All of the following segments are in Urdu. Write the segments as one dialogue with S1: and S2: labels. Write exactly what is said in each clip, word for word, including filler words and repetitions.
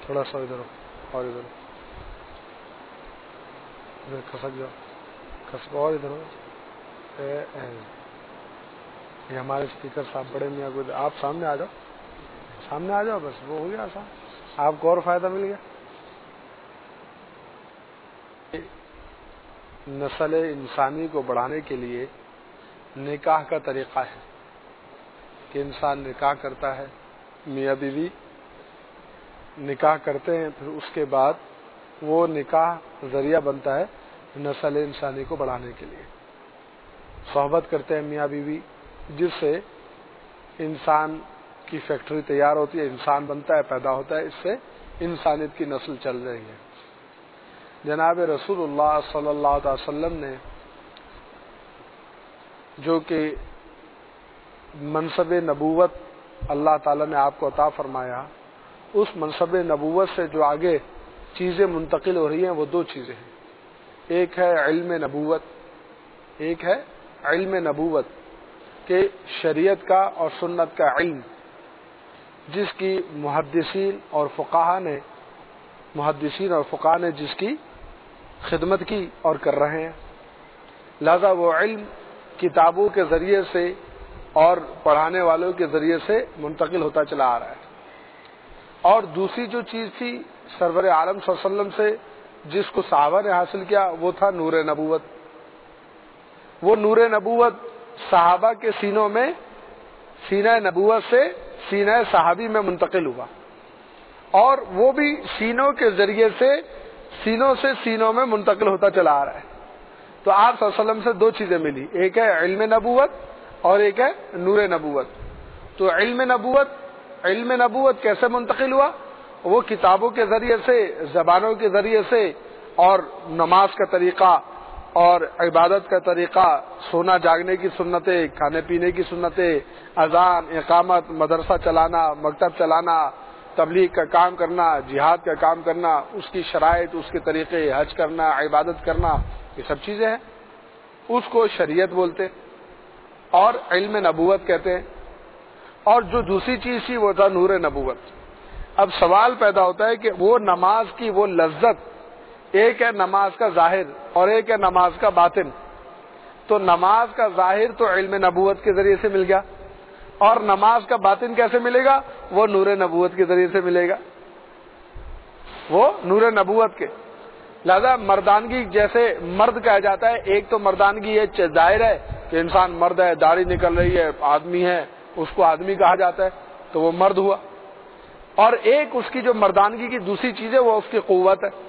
S1: تھوڑا سا ادھر اور ادھر ادھر کھسک جاؤ، کھسک اور ادھر ہو. یہ ہمارے اسپیکر صاحب بڑے میاں کو، آپ سامنے آ جاؤ، سامنے آ جاؤ، بس وہ ہو گیا آسان، آپ کو اور فائدہ مل گیا. نسل انسانی کو بڑھانے کے لیے نکاح کا طریقہ ہے کہ انسان نکاح کرتا ہے، میاں بیوی نکاح کرتے ہیں، پھر اس کے بعد وہ نکاح ذریعہ بنتا ہے نسل انسانی کو بڑھانے کے لیے. صحبت کرتے ہیں میاں بیوی، جس سے انسان کی فیکٹری تیار ہوتی ہے، انسان بنتا ہے، پیدا ہوتا ہے، اس سے انسانیت کی نسل چل رہی ہے. جناب رسول اللہ صلی اللہ علیہ وسلم نے جو کہ منصب نبوت اللہ تعالی نے آپ کو عطا فرمایا، اس منصب نبوت سے جو آگے چیزیں منتقل ہو رہی ہیں وہ دو چیزیں ہیں. ایک ہے علم نبوت، ایک ہے علم نبوت کہ شریعت کا اور سنت کا علم، جس کی محدثین اور فقہا نے محدثین اور فقہا نے جس کی خدمت کی اور کر رہے ہیں. لہذا وہ علم کتابوں کے ذریعے سے اور پڑھانے والوں کے ذریعے سے منتقل ہوتا چلا آ رہا ہے. اور دوسری جو چیز تھی سرور عالم صلی اللہ علیہ وسلم سے جس کو صحابہ نے حاصل کیا، وہ تھا نور نبوت. وہ نور نبوت صحابہ کے سینوں میں، سینہ نبوت سے سینہ صحابی میں منتقل ہوا، اور وہ بھی سینوں کے ذریعے سے سینوں سے سینوں میں منتقل ہوتا چلا آ رہا ہے. تو آپ صلی اللہ علیہ وسلم سے دو چیزیں ملی، ایک ہے علم نبوت اور ایک ہے نور نبوت. تو علم نبوت علم نبوت کیسے منتقل ہوا؟ وہ کتابوں کے ذریعے سے، زبانوں کے ذریعے سے، اور نماز کا طریقہ اور عبادت کا طریقہ، سونا جاگنے کی سنتیں، کھانے پینے کی سنتیں، اذان، اقامت، مدرسہ چلانا، مکتب چلانا، تبلیغ کا کام کرنا، جہاد کا کام کرنا، اس کی شرائط، اس کے طریقے، حج کرنا، عبادت کرنا، یہ سب چیزیں ہیں. اس کو شریعت بولتے اور علم نبوت کہتے ہیں. اور جو دوسری چیز تھی وہ تھا نور نبوت. اب سوال پیدا ہوتا ہے کہ وہ نماز کی وہ لذت، ایک ہے نماز کا ظاہر اور ایک ہے نماز کا باطن. تو نماز کا ظاہر تو علم نبوت کے ذریعے سے مل گیا، اور نماز کا باطن کیسے ملے گا؟ وہ نور نبوت کے ذریعے سے ملے گا، وہ نور نبوت کے. لہذا مردانگی، جیسے مرد کہا جاتا ہے، ایک تو مردانگی یہ ظاہر ہے کہ انسان مرد ہے، داڑھی نکل رہی ہے، آدمی ہے، اس کو آدمی کہا جاتا ہے، تو وہ مرد ہوا. اور ایک اس کی جو مردانگی کی دوسری چیز ہے وہ اس کی قوت ہے،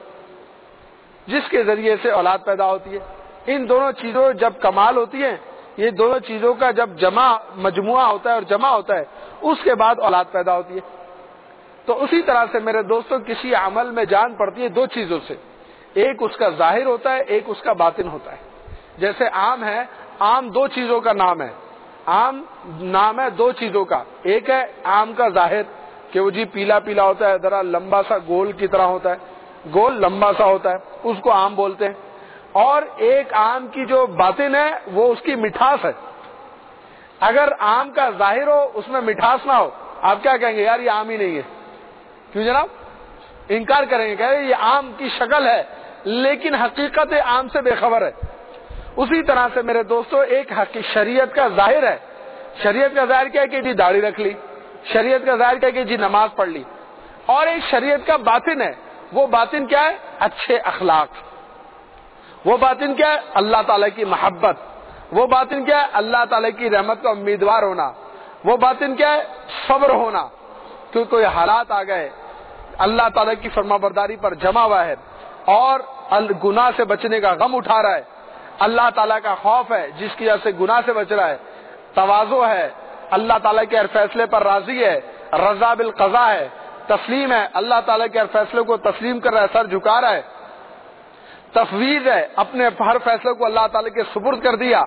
S1: جس کے ذریعے سے اولاد پیدا ہوتی ہے. ان دونوں چیزوں جب کمال ہوتی ہیں، یہ دونوں چیزوں کا جب جمع مجموعہ ہوتا ہے اور جمع ہوتا ہے، اس کے بعد اولاد پیدا ہوتی ہے. تو اسی طرح سے میرے دوستوں کسی عمل میں جان پڑتی ہے دو چیزوں سے، ایک اس کا ظاہر ہوتا ہے، ایک اس کا باطن ہوتا ہے. جیسے آم ہے، آم دو چیزوں کا نام ہے، آم نام ہے دو چیزوں کا. ایک ہے آم کا ظاہر کہ وہ جی پیلا پیلا ہوتا ہے، ذرا لمبا سا گول کی طرح ہوتا ہے، گول لمبا سا ہوتا ہے، اس کو آم بولتے ہیں. اور ایک آم کی جو باطن ہے وہ اس کی مٹھاس ہے. اگر آم کا ظاہر ہو اس میں مٹھاس نہ ہو، آپ کیا کہیں گے؟ یار یہ آم ہی نہیں ہے. کیوں جناب؟ انکار کریں گے، کہیں گے یہ آم کی شکل ہے لیکن حقیقت آم سے بے خبر ہے. اسی طرح سے میرے دوستو ایک شریعت کا ظاہر ہے. شریعت کا ظاہر کیا ہے کہ جی داڑھی رکھ لی، شریعت کا ظاہر کیا ہے کہ جی نماز پڑھ لی. اور ایک شریعت کا باطن ہے. وہ باطن کیا ہے؟ اچھے اخلاق. وہ باطن کیا ہے؟ اللہ تعالیٰ کی محبت. وہ باطن کیا ہے؟ اللہ تعالیٰ کی رحمت کا امیدوار ہونا. وہ باطن کیا ہے؟ صبر ہونا. کیونکہ کوئی حالات آ گئے، اللہ تعالیٰ کی فرما برداری پر جمع ہوا ہے اور گناہ سے بچنے کا غم اٹھا رہا ہے، اللہ تعالیٰ کا خوف ہے جس کی وجہ سے گناہ سے بچ رہا ہے، تواضع ہے، اللہ تعالیٰ کے ہر فیصلے پر راضی ہے، رضا بالقضاء ہے، تسلیم ہے، اللہ تعالیٰ کے ہر فیصلے کو تسلیم کر رہا ہے، سر جھکا رہا ہے، تفویض ہے، اپنے ہر فیصلے کو اللہ تعالیٰ کے سپرد کر دیا،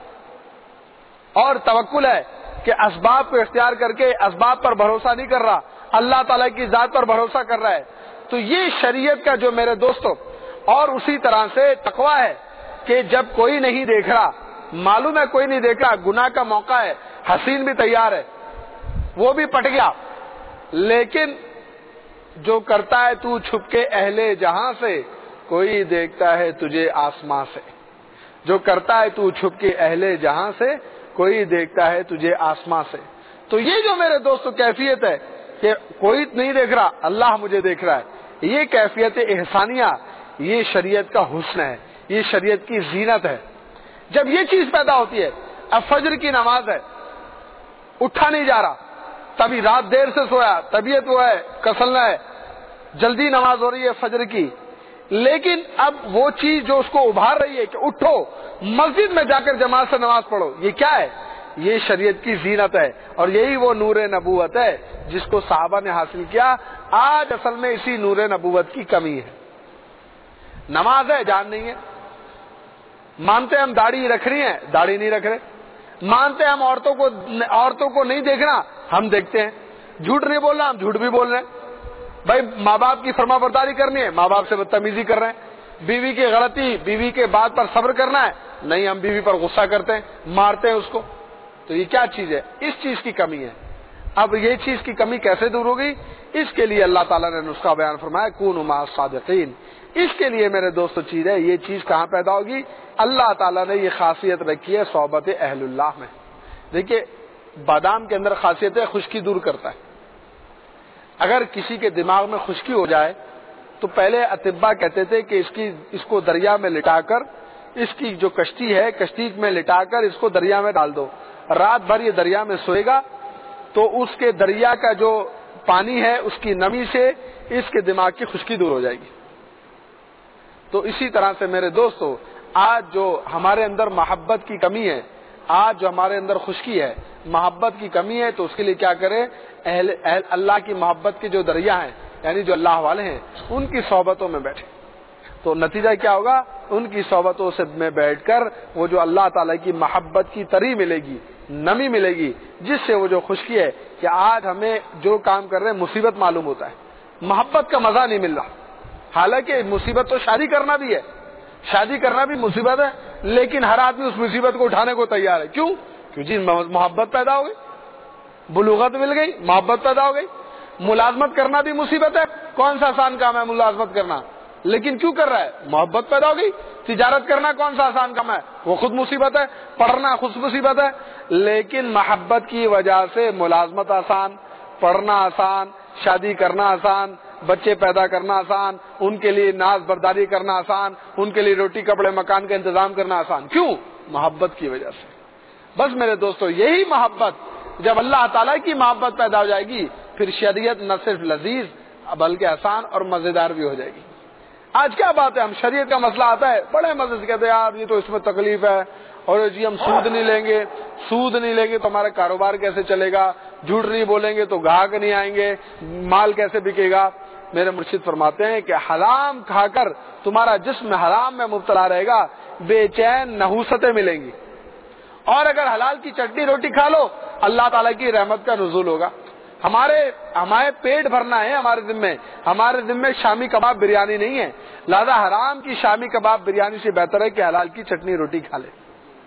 S1: اور توکل ہے کہ اسباب کو اختیار کر کے اسباب پر بھروسہ نہیں کر رہا، اللہ تعالیٰ کی ذات پر بھروسہ کر رہا ہے. تو یہ شریعت کا جو میرے دوستوں. اور اسی طرح سے تقویٰ ہے کہ جب کوئی نہیں دیکھ رہا، معلوم ہے کوئی نہیں دیکھ رہا، گناہ کا موقع ہے، حسین بھی تیار ہے، وہ بھی پٹ گیا، لیکن جو کرتا ہے تو چھپ کے اہل جہاں سے، کوئی دیکھتا ہے تجھے آسماں سے. جو کرتا ہے تو چھپ کے اہل جہاں سے، کوئی دیکھتا ہے تجھے آسماں سے. تو یہ جو میرے دوستو کیفیت ہے کہ کوئی نہیں دیکھ رہا، اللہ مجھے دیکھ رہا ہے، یہ کیفیت احسانیہ، یہ شریعت کا حسن ہے، یہ شریعت کی زینت ہے. جب یہ چیز پیدا ہوتی ہے، اب فجر کی نماز ہے، اٹھا نہیں جا رہا، تبھی رات دیر سے سویا، طبیعت وہ ہے کسلنا ہے، جلدی نماز ہو رہی ہے فجر کی، لیکن اب وہ چیز جو اس کو ابھار رہی ہے کہ اٹھو مسجد میں جا کر جماعت سے نماز پڑھو، یہ کیا ہے؟ یہ شریعت کی زینت ہے، اور یہی وہ نور نبوت ہے جس کو صحابہ نے حاصل کیا. آج اصل میں اسی نور نبوت کی کمی ہے. نماز ہے، جان نہیں ہے. مانتے ہم داڑھی رکھ رہی ہیں، داڑھی نہیں رکھ رہے. مانتے ہم عورتوں کو عورتوں کو نہیں دیکھنا، ہم دیکھتے ہیں. جھوٹ نہیں بولنا، ہم جھوٹ بھی بول رہے ہیں. بھائی ماں باپ کی فرما برداری کرنی ہے، ماں باپ سے بدتمیزی کر رہے ہیں. بیوی کی غلطی، بیوی کے بات پر صبر کرنا ہے، نہیں ہم بیوی پر غصہ کرتے ہیں، مارتے ہیں اس کو. تو یہ کیا چیز ہے؟ اس چیز کی کمی ہے. اب یہ چیز کی کمی کیسے دور ہوگی؟ اس کے لیے اللہ تعالیٰ نے نسخہ بیان فرمایا، کونوا مع الصادقین. اس کے لیے میرے دوستو چیز ہے، یہ چیز کہاں پیدا ہوگی؟ اللہ تعالیٰ نے یہ خاصیت رکھی ہے صحبت اہل اللہ میں. دیکھیے بادام کے اندر خاصیت ہے خشکی دور کرتا ہے. اگر کسی کے دماغ میں خشکی ہو جائے تو پہلے اطباء کہتے تھے کہ اس کی اس کو دریا میں لٹا کر، اس کی جو کشتی ہے کشتی میں لٹا کر اس کو دریا میں ڈال دو، رات بھر یہ دریا میں سوئے گا تو اس کے دریا کا جو پانی ہے اس کی نمی سے اس کے دماغ کی خشکی دور ہو جائے گی. تو اسی طرح سے میرے دوستو آج جو ہمارے اندر محبت کی کمی ہے، آج جو ہمارے اندر خشکی ہے، محبت کی کمی ہے، تو اس کے لیے کیا کریں؟ اہل, اہل اللہ کی محبت کے جو دریا ہیں، یعنی جو اللہ والے ہیں، ان کی صحبتوں میں بیٹھے. تو نتیجہ کیا ہوگا؟ ان کی صحبتوں سے میں بیٹھ کر وہ جو اللہ تعالیٰ کی محبت کی تری ملے گی، نمی ملے گی، جس سے وہ جو خشکی ہے کہ آج ہمیں جو کام کر رہے ہیں مصیبت معلوم ہوتا ہے، محبت کا مزہ نہیں مل رہا. حالانکہ مصیبت تو شادی کرنا بھی ہے، شادی کرنا بھی مصیبت ہے، لیکن ہر آدمی اس مصیبت کو اٹھانے کو تیار ہے. کیوں؟ کیونکہ محبت پیدا ہو گئی، بلوغت مل گئی، محبت پیدا ہو گئی. ملازمت کرنا بھی مصیبت ہے، کون سا آسان کام ہے ملازمت کرنا، لیکن کیوں کر رہا ہے؟ محبت پیدا ہو گئی. تجارت کرنا کون سا آسان کام ہے؟ وہ خود مصیبت ہے. پڑھنا خود مصیبت ہے، لیکن محبت کی وجہ سے ملازمت آسان، پڑھنا آسان، شادی کرنا آسان، بچے پیدا کرنا آسان، ان کے لیے ناز برداری کرنا آسان، ان کے لیے روٹی کپڑے مکان کا انتظام کرنا آسان. کیوں؟ محبت کی وجہ سے. بس میرے دوستو یہی محبت، جب اللہ تعالیٰ کی محبت پیدا ہو جائے گی پھر شریعت نہ صرف لذیذ بلکہ آسان اور مزیدار بھی ہو جائے گی. آج کیا بات ہے، ہم شریعت کا مسئلہ آتا ہے بڑے مزے سے کہتے ہیں یار یہ تو اس میں تکلیف ہے، اور جی ہم سود نہیں لیں گے، سود نہیں لیں گے تو ہمارا کاروبار کیسے چلے گا، جھوٹ نہیں بولیں گے تو گاہک نہیں آئیں گے، مال کیسے بکے گا. میرے مرشد فرماتے ہیں کہ حرام کھا کر تمہارا جسم حرام میں مبتلا رہے گا، بے چین نحوستیں ملیں گی. اور اگر حلال کی چٹنی روٹی کھا لو اللہ تعالیٰ کی رحمت کا نزول ہوگا. ہمارے ہمارے پیٹ بھرنا ہے، ہمارے ذمے ہمارے ذمے شامی کباب بریانی نہیں ہے، لہذا حرام کی شامی کباب بریانی سے بہتر ہے کہ حلال کی چٹنی روٹی کھا لے.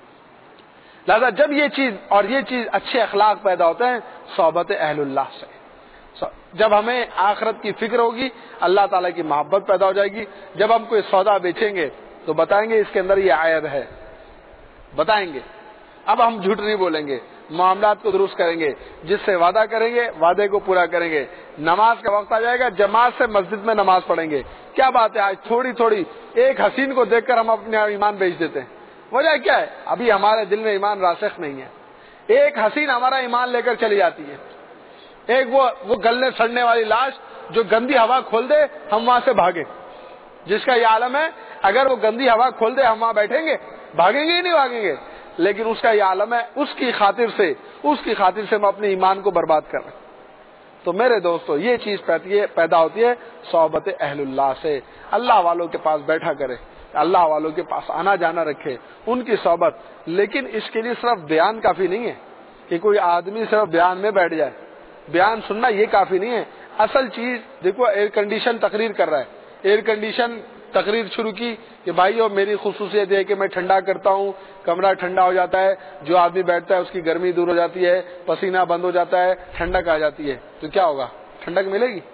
S1: لہذا جب یہ چیز اور یہ چیز اچھے اخلاق پیدا ہوتے ہیں صحبت اہل اللہ سے. جب ہمیں آخرت کی فکر ہوگی اللہ تعالیٰ کی محبت پیدا ہو جائے گی. جب ہم کوئی سودا بیچیں گے تو بتائیں گے اس کے اندر یہ عیب ہے، بتائیں گے. اب ہم جھوٹ نہیں بولیں گے، معاملات کو درست کریں گے، جس سے وعدہ کریں گے وعدے کو پورا کریں گے. نماز کا وقت آ جائے گا جماعت سے مسجد میں نماز پڑھیں گے. کیا بات ہے، آج تھوڑی تھوڑی ایک حسین کو دیکھ کر ہم اپنے ایمان بیچ دیتے ہیں. وجہ کیا ہے؟ ابھی ہمارے دل میں ایمان راسخ نہیں ہے. ایک حسین ہمارا ایمان لے کر چلی جاتی ہے، ایک وہ وہ گلنے سڑنے والی لاش جو گندی ہوا کھول دے ہم وہاں سے بھاگے، جس کا یہ عالم ہے اگر وہ گندی ہوا کھول دے ہم وہاں بیٹھیں گے، بھاگیں گے ہی نہیں بھاگیں گے. لیکن اس کا یہ عالم ہے، اس کی خاطر سے اس کی خاطر سے ہم اپنے ایمان کو برباد کر رہے ہیں. تو میرے دوستو یہ چیز پیدا ہوتی ہے صحبت اہل اللہ سے. اللہ والوں کے پاس بیٹھا کرے، اللہ والوں کے پاس آنا جانا رکھے، ان کی صحبت. لیکن اس کے لیے صرف بیان کافی نہیں ہے کہ کوئی آدمی صرف بیان میں بیٹھ جائے، بیان سننا یہ کافی نہیں ہے. اصل چیز دیکھو، ایئر کنڈیشن تقریر کر رہا ہے، ایئر کنڈیشن تقریر شروع کی کہ بھائیو میری خصوصیت ہے کہ میں ٹھنڈا کرتا ہوں، کمرہ ٹھنڈا ہو جاتا ہے، جو آدمی بیٹھتا ہے اس کی گرمی دور ہو جاتی ہے، پسینہ بند ہو جاتا ہے، ٹھنڈک آ جاتی ہے. تو کیا ہوگا؟ ٹھنڈک ملے گی؟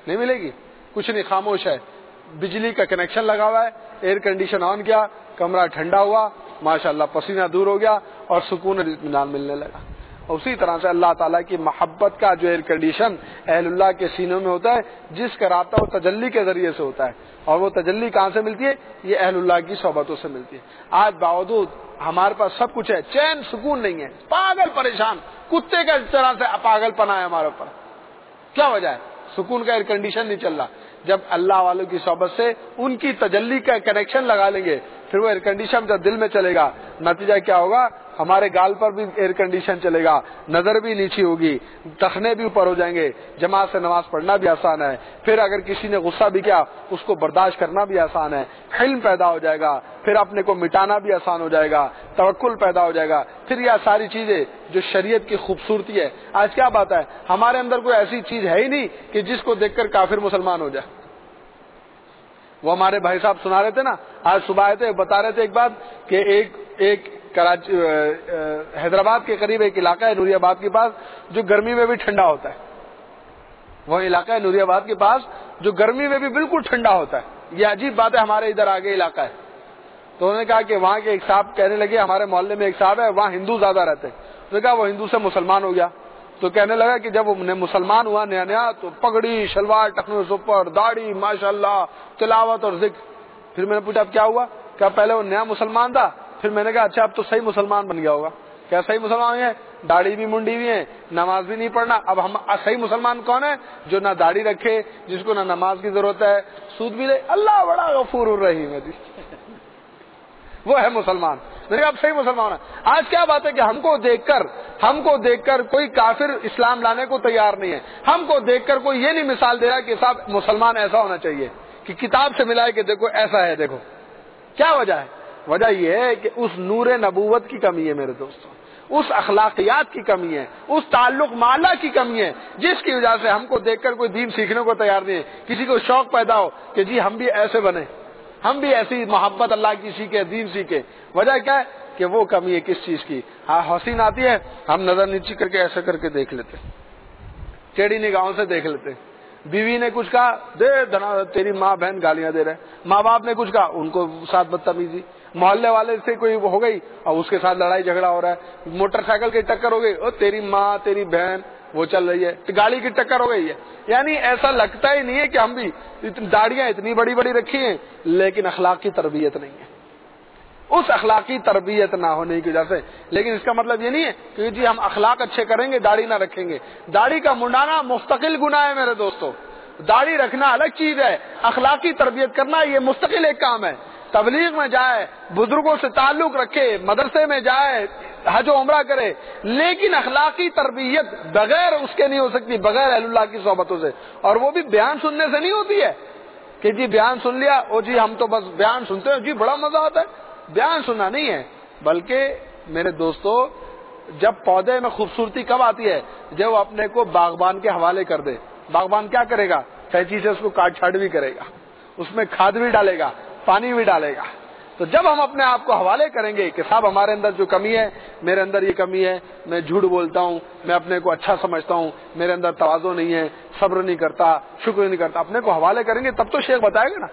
S1: نہیں ملے گی، کچھ نہیں، خاموش ہے. بجلی کا کنیکشن لگا ہوا ہے، ایئر کنڈیشن آن کیا، کمرہ ٹھنڈا ہوا، ماشاءاللہ پسینہ دور ہو گیا اور سکون اور اطمینان ملنے لگا. اسی طرح سے اللہ تعالیٰ کی محبت کا جو ایئر کنڈیشن اہل اللہ کے سینوں میں ہوتا ہے، جس کا رابطہ وہ تجلی کے ذریعے سے ہوتا ہے. اور وہ تجلی کہاں سے ملتی ہے؟ یہ اہل اللہ کی صحبتوں سے ملتی ہے. آج باوجود ہمارے پاس سب کچھ ہے، چین سکون نہیں ہے، پاگل پریشان، کتے کا اس طرح سے پاگل پنا ہے ہمارے اوپر. کیا وجہ ہے؟ سکون کا ایئر کنڈیشن نہیں چل رہا. جب اللہ والوں کی صحبت سے ان کی تجلی کا کنیکشن لگا لیں گے، پھر وہ ایئر کنڈیشن جب دل میں چلے گا، نتیجہ کیا ہوگا؟ ہمارے گال پر بھی ایئر کنڈیشن چلے گا، نظر بھی نیچی ہوگی، ٹخنے بھی اوپر ہو جائیں گے، جماعت سے نماز پڑھنا بھی آسان ہے. پھر اگر کسی نے غصہ بھی کیا اس کو برداشت کرنا بھی آسان ہے، حلم پیدا ہو جائے گا، پھر اپنے کو مٹانا بھی آسان ہو جائے گا، توکل پیدا ہو جائے گا. پھر یہ ساری چیزیں جو شریعت کی خوبصورتی ہے. آج کیا بات ہے، ہمارے اندر کوئی ایسی چیز ہے ہی نہیں کہ جس کو دیکھ کر کافر مسلمان ہو جائے. وہ ہمارے بھائی صاحب سنا رہے تھے نا، آج صبح آئے تھے، بتا رہے تھے ایک بات کہ ایک ایک کراچی حیدرآباد کے قریب ایک علاقہ ہے نوری آباد کے پاس جو گرمی میں بھی ٹھنڈا ہوتا ہے. وہ علاقہ ہے نوری آباد کے پاس جو گرمی میں بھی بالکل ٹھنڈا ہوتا ہے. یہ عجیب بات ہے، ہمارے ادھر آگے علاقہ ہے. تو انہوں نے کہا کہ وہاں کے ایک صاحب کہنے لگے، ہمارے محلے میں ایک صاحب ہے وہاں ہندو زیادہ رہتے ہیں. انہوں نے کہا وہ ہندو سے مسلمان ہو گیا. تو کہنے لگا کہ جب وہ مسلمان ہوا نیا نیا تو پگڑی شلوار ٹخنوں سے اوپر داڑھی ماشاءاللہ تلاوت اور ذکر. پھر میں نے پوچھا اب کیا ہوا؟ کیا پہلے وہ نیا مسلمان تھا؟ پھر میں نے کہا اچھا اب تو صحیح مسلمان بن گیا ہوگا. کیا صحیح مسلمان ہے؟ داڑھی بھی منڈی بھی ہے، نماز بھی نہیں پڑھنا. اب ہم صحیح مسلمان کون ہے؟ جو نہ داڑھی رکھے، جس کو نہ نماز کی ضرورت ہے، سود بھی لے. اللہ بڑا غفور الرحیم ہے جی، وہ ہے مسلمان. میں نے کہا اب صحیح مسلمان ہے. آج کیا بات ہے کہ ہم کو دیکھ کر ہم کو دیکھ کر کوئی کافر اسلام لانے کو تیار نہیں ہے. ہم کو دیکھ کر کوئی یہ نہیں مثال دے رہا کہ صاحب مسلمان ایسا ہونا چاہیے کہ کتاب سے ملا ہے کہ دیکھو ایسا ہے. دیکھو کیا وجہ ہے؟ وجہ یہ ہے کہ اس نور نبوت کی کمی ہے میرے دوستوں، اس اخلاقیات کی کمی ہے، اس تعلق مالا کی کمی ہے، جس کی وجہ سے ہم کو دیکھ کر کوئی دین سیکھنے کو تیار نہیں ہے. کسی کو شوق پیدا ہو کہ جی ہم بھی ایسے بنے، ہم بھی ایسی محبت اللہ کی سیکھے، دین سیکھے. وجہ کیا ہے کہ وہ کمی ہے کس چیز کی؟ ہاں حسین آتی ہے، ہم نظر نیچی کر کے ایسے کر کے دیکھ لیتے، ٹیڑھی نگاہوں سے دیکھ لیتے. بیوی نے کچھ کہا، دے دنا تیری ماں بہن گالیاں دے رہے. ماں باپ نے کچھ کہا، ان کو ساتھ بدتمیزی. محلے والے سے کوئی ہو گئی اور اس کے ساتھ لڑائی جھگڑا ہو رہا ہے. موٹر سائیکل کی ٹکر ہو گئی، او تیری ماں تیری بہن وہ چل رہی ہے. گاڑی کی ٹکر ہو گئی ہے. یعنی ایسا لگتا ہی نہیں ہے کہ ہم بھی داڑیاں اتنی بڑی بڑی رکھی ہیں لیکن اخلاق کی تربیت نہیں ہے. اس اخلاقی تربیت نہ ہونے کی وجہ سے. لیکن اس کا مطلب یہ نہیں ہے کہ جی ہم اخلاق اچھے کریں گے داڑھی نہ رکھیں گے. داڑھی کا منڈانا مستقل گناہ ہے میرے دوستو. داڑھی رکھنا الگ چیز ہے، اخلاقی تربیت کرنا یہ مستقل ایک کام ہے. تبلیغ میں جائے، بزرگوں سے تعلق رکھے، مدرسے میں جائے، حج و عمرہ کرے، لیکن اخلاقی تربیت بغیر اس کے نہیں ہو سکتی، بغیر اہل اللہ کی صحبتوں سے. اور وہ بھی بیان سننے سے نہیں ہوتی ہے کہ جی بیان سن لیا او جی ہم تو بس بیان سنتے ہیں جی بڑا مزہ آتا ہے. بیان سننا نہیں ہے، بلکہ میرے دوستو جب پودے میں خوبصورتی کب آتی ہے؟ جب وہ اپنے کو باغبان کے حوالے کر دے. باغبان کیا کرے گا؟ کینچی سے اس کو کاٹ چھاٹ بھی کرے گا، اس میں کھاد بھی ڈالے گا، پانی بھی ڈالے گا. تو جب ہم اپنے آپ کو حوالے کریں گے کہ صاحب ہمارے اندر جو کمی ہے، میرے اندر یہ کمی ہے، میں جھوٹ بولتا ہوں، میں اپنے کو اچھا سمجھتا ہوں، میرے اندر تواضع نہیں ہے، صبر نہیں کرتا، شکر نہیں کرتا، اپنے کو حوالے کریں گے تب تو شیخ بتائے گا نا.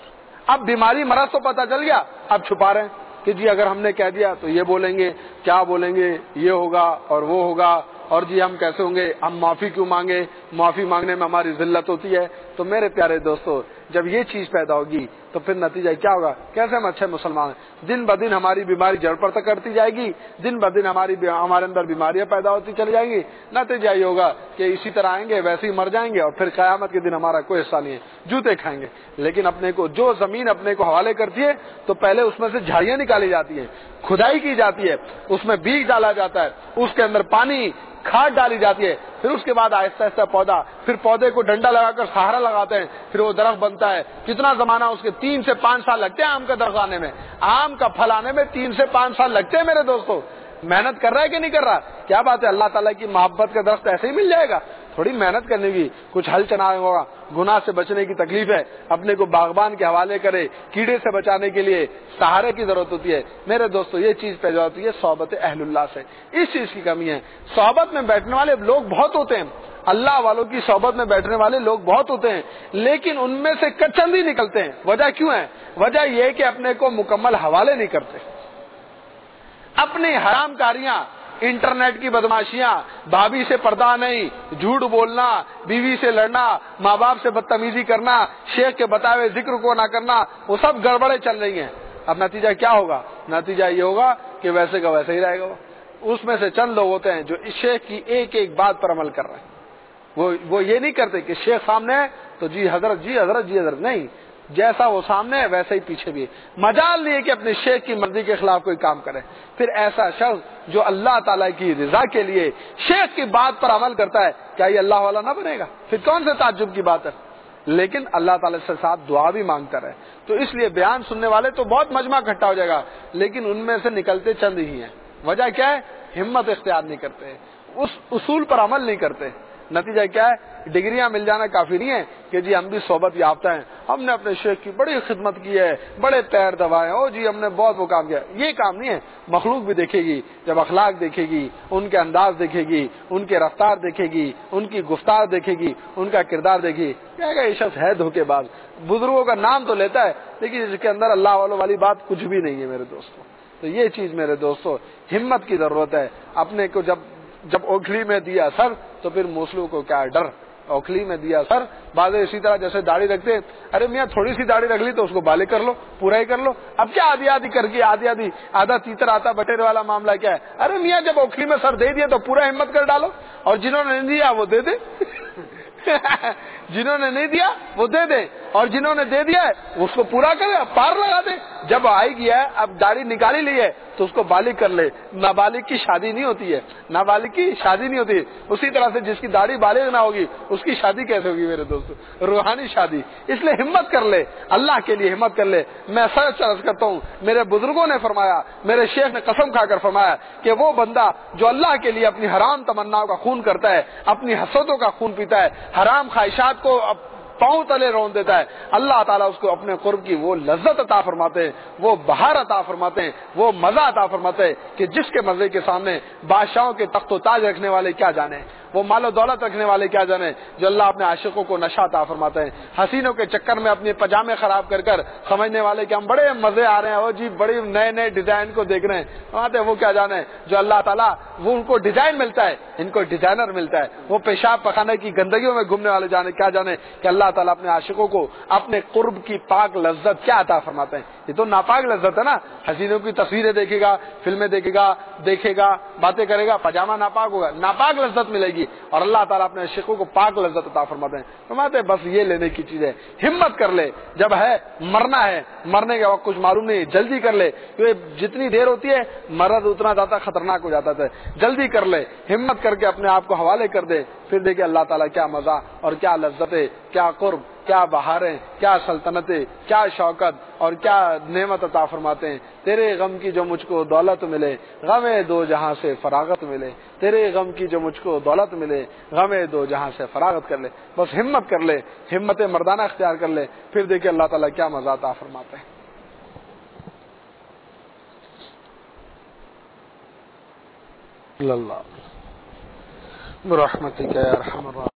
S1: اب بیماری مرض تو پتہ چل گیا، اب چھپا رہے ہیں کہ جی اگر ہم نے کہہ دیا تو یہ بولیں گے، کیا بولیں گے، یہ ہوگا اور وہ ہوگا، اور جی ہم کیسے ہوں گے، ہم معافی کیوں مانگے، معافی مانگنے میں ہماری ذلت ہوتی ہے. تو میرے پیارے دوستو جب یہ چیز پیدا ہوگی تو پھر نتیجہ کیا ہوگا؟ کیسے ہم اچھے مسلمان ہیں؟ دن بدن ہماری بیماری جڑ پر تک کرتی جائے گی، دن بدن ہماری ہمارے اندر بیماریاں پیدا ہوتی چلی جائیں گی. نتیجہ یہ ہوگا کہ اسی طرح آئیں گے ویسے ہی مر جائیں گے اور پھر قیامت کے دن ہمارا کوئی حصہ نہیں ہے، جوتے کھائیں گے. لیکن اپنے کو جو زمین اپنے کو حوالے کرتی ہے تو پہلے اس میں سے جھاڑیاں نکالی جاتی ہیں، کھدائی کی جاتی ہے، اس میں بیج ڈالا جاتا ہے، اس کے اندر پانی کھاد ڈالی جاتی ہے، پھر اس کے بعد آہستہ آہستہ پودا، پھر پودے کو ڈنڈا لگا کر سہارا لگاتے ہیں، پھر وہ درخت بنتا ہے. کتنا زمانہ اس کے تین سے پانچ سال لگتے ہیں آم کا درخت آنے میں، آم کا پھل آنے میں تین سے پانچ سال لگتے ہیں میرے دوستو. محنت کر رہا ہے کہ نہیں کر رہا؟ کیا بات ہے، اللہ تعالیٰ کی محبت کا درخت ایسے ہی مل جائے گا؟ تھوڑی محنت کرنے کی، کچھ ہل چلانا ہوگا، گناہ سے بچنے کی تکلیف ہے، اپنے کو باغبان کے حوالے کرے، کیڑے سے بچانے کے لیے سہارے کی ضرورت ہوتی ہے۔ میرے دوستو یہ چیز پیدا ہوتی ہے صحبت اہل اللہ سے، اس چیز کی کمی ہے۔ صحبت میں بیٹھنے والے لوگ بہت ہوتے ہیں، اللہ والوں کی صحبت میں بیٹھنے والے لوگ بہت ہوتے ہیں، لیکن ان میں سے چند ہی نکلتے ہیں۔ وجہ کیوں ہے؟ وجہ یہ کہ اپنے کو مکمل حوالے نہیں کرتے، اپنی حرام کاریاں، انٹرنیٹ کی بدماشیاں، بھابھی سے پردہ نہیں، جھوٹ بولنا، بیوی سے لڑنا، ماں باپ سے بدتمیزی کرنا، شیخ کے بتائے ہوئے ذکر کو نہ کرنا، وہ سب گڑبڑیں چل رہی ہیں۔ اب نتیجہ کیا ہوگا؟ نتیجہ یہ ہوگا کہ ویسے کا ویسے ہی رہے گا۔ اس میں سے چند لوگ ہوتے ہیں جو اس شیخ کی ایک ایک بات پر عمل کر رہے ہیں۔ وہ وہ یہ نہیں کرتے کہ شیخ سامنے ہے تو جی حضرت جی حضرت جی حضرت، نہیں، جیسا وہ سامنے ہے ویسے ہی پیچھے بھی ہے۔ مجال نہیں ہے کہ اپنے شیخ کی مرضی کے خلاف کوئی کام کرے۔ پھر ایسا شخص جو اللہ تعالیٰ کی رضا کے لیے شیخ کی بات پر عمل کرتا ہے، کیا یہ اللہ والا نہ بنے گا؟ پھر کون سے تعجب کی بات ہے؟ لیکن اللہ تعالیٰ سے ساتھ دعا بھی مانگتا رہے۔ تو اس لیے بیان سننے والے تو بہت مجمع اکٹھا ہو جائے گا، لیکن ان میں سے نکلتے چند ہی ہیں۔ وجہ کیا ہے؟ ہمت اختیار نہیں کرتے، اس اصول پر عمل نہیں کرتے۔ نتیجہ کیا ہے؟ ڈگریاں مل جانا کافی نہیں ہے کہ جی ہم بھی صحبت یافتہ ہیں، ہم نے اپنے شیخ کی بڑی خدمت کی ہے، بڑے پیر دبائے، او جی ہم نے بہت وہ کام کیا۔ یہ کام نہیں ہے۔ مخلوق بھی دیکھے گی، جب اخلاق دیکھے گی، ان کے انداز دیکھے گی، ان کے رفتار دیکھے گی، ان کی گفتار دیکھے گی، ان کا کردار دیکھے گی، کیا کہ یہ شخص ہے دھوکے باز۔ بزرگوں کا نام تو لیتا ہے لیکن اس کے اندر اللہ والوں والی بات کچھ بھی نہیں ہے میرے دوستوں۔ تو یہ چیز میرے دوستوں ہمت کی ضرورت ہے۔ اپنے کو جب جب اوکھلی میں دیا سر تو پھر موسلو کو کیا ڈر، اوکھلی میں دیا سر۔ بعض اسی طرح جیسے داڑھی رکھتے، ارے میاں تھوڑی سی داڑھی رکھ لی تو اس کو بالغ کر لو، پورا ہی کر لو، اب کیا آدھی آدھی کر کے آدھی آدھی آدھا تیتر آتا بٹیرے والا معاملہ کیا ہے؟ ارے میاں جب اوکھلی میں سر دے دیا تو پورا ہمت کر ڈالو، اور جنہوں نے نہیں دیا وہ دے دے جنہوں نے نہیں دیا وہ دے دے، اور جنہوں نے دے دیا ہے اس کو پورا کرے، پار لگا دے۔ جب آئی گیا ہے اب داڑھی نکالی لی ہے تو اس کو بالغ کر لے۔ نابالغ کی شادی نہیں ہوتی ہے، نابالغ کی شادی نہیں ہوتی۔ اسی طرح سے جس کی داڑھی بالغ نہ ہوگی اس کی شادی کیسے ہوگی میرے دوستو؟ روحانی شادی۔ اس لیے ہمت کر لے، اللہ کے لیے ہمت کر لے۔ میں سچ عرض کرتا ہوں، میرے بزرگوں نے فرمایا، میرے شیخ نے قسم کھا کر فرمایا کہ وہ بندہ جو اللہ کے لیے اپنی حرام تمناؤں کا خون کرتا ہے، اپنی حسرتوں کا خون پیتا ہے، حرام خواہشات کو پاؤں تلے رون دیتا ہے، اللہ تعالیٰ اس کو اپنے قرب کی وہ لذت عطا فرماتے ہیں، وہ بہار عطا فرماتے ہیں، وہ مزہ عطا فرماتے ہیں کہ جس کے مزے کے سامنے بادشاہوں کے تخت و تاج رکھنے والے کیا جانے، وہ مال و دولت رکھنے والے کیا جانے، جو اللہ اپنے عاشقوں کو نشہ عطا فرماتے ہیں۔ حسینوں کے چکر میں اپنے پجامے خراب کر کر سمجھنے والے کہ ہم بڑے مزے آ رہے ہیں، وہ جی بڑے نئے نئے ڈیزائن کو دیکھ رہے ہیں، وہاں وہ کیا جانے جو اللہ تعالیٰ وہ ان کو ڈیزائن ملتا ہے، ان کو ڈیزائنر ملتا ہے، وہ پیشاب پخانے کی گندگیوں میں گھومنے والے جانے کیا جانے کہ اللہ تعالیٰ اپنے عاشقوں کو اپنے قرب کی پاک لذت کیا عطا فرماتے ہیں۔ یہ تو ناپاک لذت ہے نا، حسینوں کی تصویریں دیکھے گا، فلمیں دیکھے گا، دیکھے گا، باتیں کرے گا، پاجامہ ناپاک ہوگا، ناپاک لذت ملے گی، اور اللہ تعالیٰ اپنے عاشقوں کو پاک لذت عطا فرماتے ہیں۔ فرماتے ہیں بس یہ لینے کی چیز ہے، ہمت کر لے، جب ہے مرنا ہے، مرنے کا وقت کچھ معلوم نہیں، جلدی کر لے، کیونکہ جتنی دیر ہوتی ہے مرض اتنا زیادہ خطرناک ہو جاتا ہے۔ جلدی کر لے، ہمت کر کے اپنے آپ کو حوالے کر دے، پھر دیکھے اللہ تعالیٰ کیا مزہ اور کیا لذت ہے، کیا قرب، کیا بہاریں، کیا سلطنتیں، کیا شوکت اور کیا نعمت عطا فرماتے ہیں۔ تیرے غم کی جو مجھ کو دولت ملے، غم دو جہاں سے فراغت ملے، تیرے غم کی جو مجھ کو دولت ملے، غم دو جہاں سے فراغت کر لے۔ بس ہمت کر لے، ہمت مردانہ اختیار کر لے، پھر دیکھے اللہ تعالیٰ کیا مزہ عطا فرماتے ہیں۔ اللہ برحمتک یا ارحم الراحمین۔